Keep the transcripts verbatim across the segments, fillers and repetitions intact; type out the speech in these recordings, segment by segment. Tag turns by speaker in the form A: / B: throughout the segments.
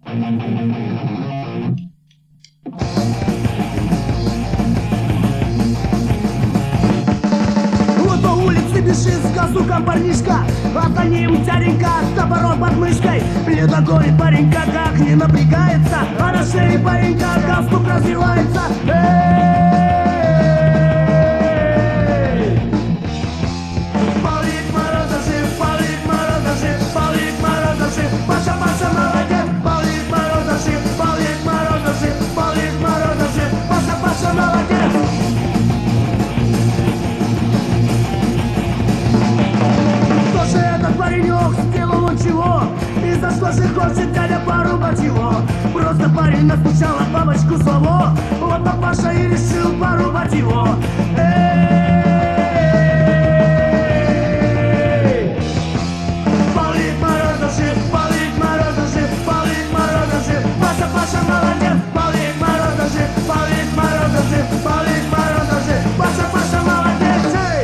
A: Вот по улице бежит с галстуком парнишка, а за ним дяденька с топором под мышкой. Не догонит паренька, как не напрягается, а на шее паренька галстук развивается. Павлик Морозов жив, Павлик Морозов жив, Павлик Морозов жив, Паша, Паша молодец. Павлик Морозов жив, Павлик Морозов жив, Павлик Морозов жив, Паша, Паша молодец. Кто же этот паренек, сделал он чего? И за что же хочет дядя порубать его? Просто парень настучал от бабочку слова, вот папаша и решил порубать его. Павлик Морозов жив, Павлик Морозов жив, Павлик Морозов жив, Паша, Паша молодец. Павлик Морозов жив, Павлик Морозов жив, Павлик Морозов жив, Паша, Паша молодец. Эй!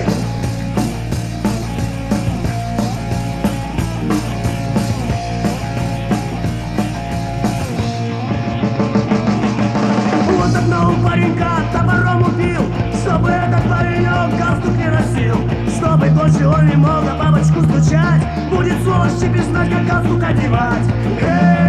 A: Вот одного паренька топором убил, чтобы этот паренек галстук не носил, чтобы больше он не мог на бабочку стучать. Будет сволочь теперь знать, как галстук одевать. Эй!